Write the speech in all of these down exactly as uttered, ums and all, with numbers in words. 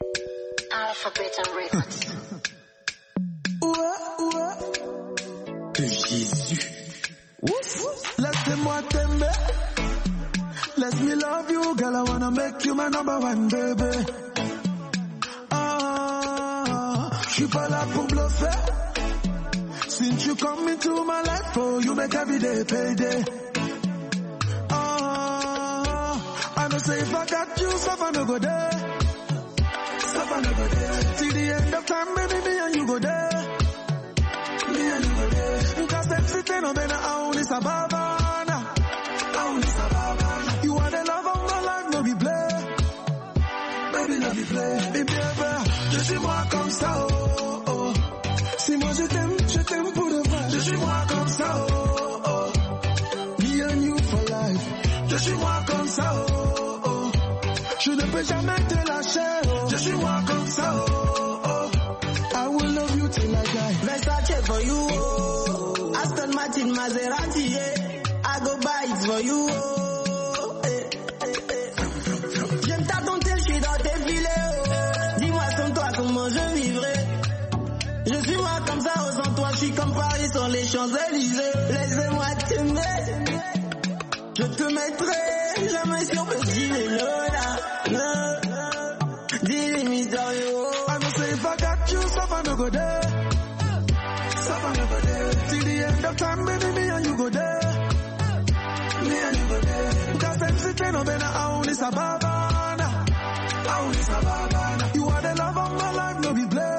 Alphabet and Records. De Jésus. Ouf. Laissez-moi t'aimer. Let me love you, girl. I wanna make you my number one, baby. Ah, j'suis pas là pour bluffer. Since you come into my life, oh, you make every day payday. Ah, I know say if I got you, stuff I no go there. Stuff I no go there. Till the end of time, baby, me and you go there. Me and you go there. Cause them sitting on better, I only sababana. I only sababana. You are the love of my life, no be play. Baby, no be play. Baby, baby, je suis moi comme ça, oh, oh. Si moi je t'aime, je t'aime pour de vrai. Je suis moi comme ça, oh, oh. Me and you for life. Je suis moi comme ça, oh, oh. Je ne peux jamais te lâcher, oh. Je suis moi comme ça, oh, oh. I will love you till I die. Versace for you, oh. Aston Martin, Maserati, yeah. I go buy it for you, oh. Eh, eh, eh. J'aime ta dentelle, je suis dans tes filets, oh. Dis-moi sans toi comment je vivrai. Je suis moi comme ça, oh, sans toi, je suis comme Paris sur les Champs-Élysées. Laissez-moi t'aimer. Je te mettrai la main sur petit vélo, là. Dis-les mystérieux. I know say if I got you, stuff I no go there. Stuff I no go there. Till the end of time, baby, me and you go there. Me and you go there. Cause them sitting on better, I only sababana. I only sababana. You are the love of my life, no be play.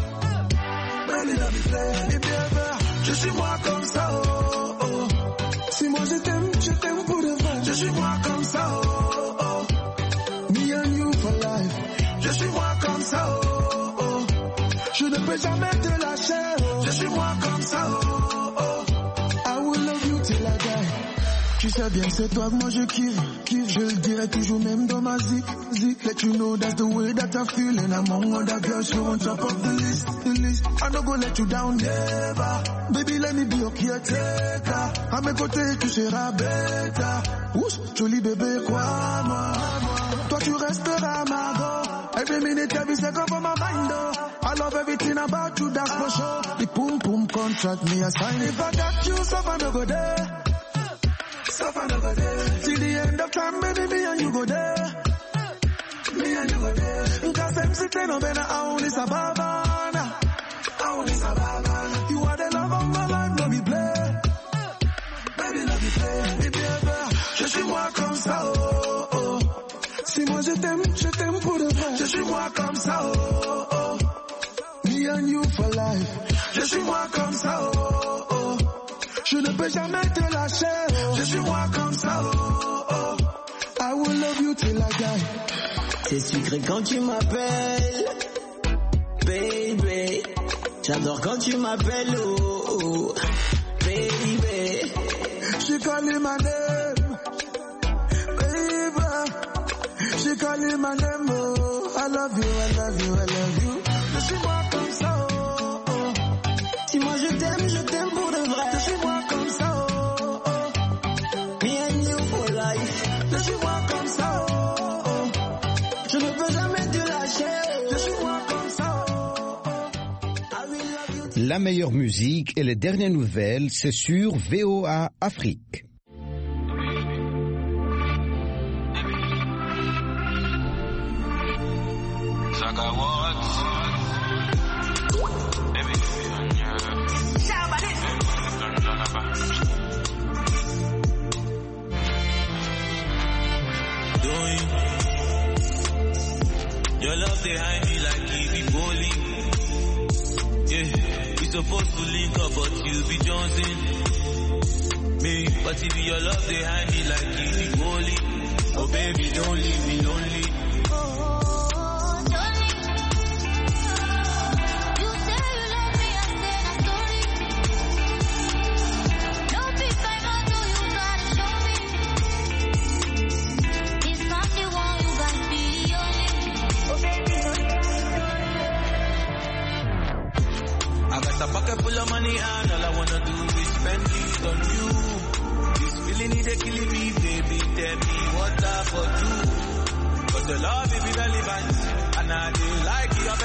Baby, no be play. Baby, baby, je suis moi comme ça, oh, oh. Si moi je t'aime, je t'aime pour de vrai. Je suis moi comme ça, oh, oh. Me and you for life. Je suis moi comme ça, oh, oh. Je ne peux jamais te lâcher, oh. Je suis moi comme ça, oh, oh. I will love you till I die. Tu sais bien, c'est toi que moi je kiffe, kiffe. Je le dirai toujours même dans ma zik, zik. Let you know that's the way that I feel. And among other girls, you're on top of the list, the list. I don't go let you down, never. Baby, let me be your caretaker. À mes côtés, tu seras bêta. Ouch, joli bébé, quoi, moi. Toi, tu resteras ma go. Every minute, every second for my mind, oh. I love everything about you, that's for sure. The boom boom contract me a sign. If I got you, stuff I no go there. Stuff I no go there. Till the end of time, baby, me and you go there. Me and you go there. Cause them sitting on better, I only sababana. I only sababana. You are the love of my life, no be play. Baby, no be play. Baby, baby, je suis moi comme ça, oh, oh. Si moi je t'aime, je t'aime pour de vrai. Je suis moi comme ça, oh, oh. Me and you for life. Je suis moi comme ça, oh, oh. Je ne peux jamais te lâcher, oh. Je suis moi comme ça, oh, oh. I will love you till I die. C'est sucré quand tu m'appelles, baby. J'adore quand tu m'appelles, oh, oh. Baby. She call you my name, baby. She call you my name, oh. I love you, I love you, I love you. Je suis moi comme ça, oh, oh. Si moi je t'aime, je t'aime pour de vrai. Je suis moi comme ça, oh, oh. Me and you for life. Je suis moi comme ça, oh, oh. Je ne peux jamais te lâcher. Je suis moi comme ça, oh, oh. I will love you. La meilleure musique et les dernières nouvelles, c'est sur V O A Afrique. Your love behind me like we be bowling. Yeah, we supposed to link up, but you be jonesing me. But if your love behind me like we be bowling, oh baby, don't leave me lonely. A pocket full of money and all I wanna do is spend it on you. This feeling is killing me, baby. Tell me what I for do. Cause the love is irrelevant. And and I do like your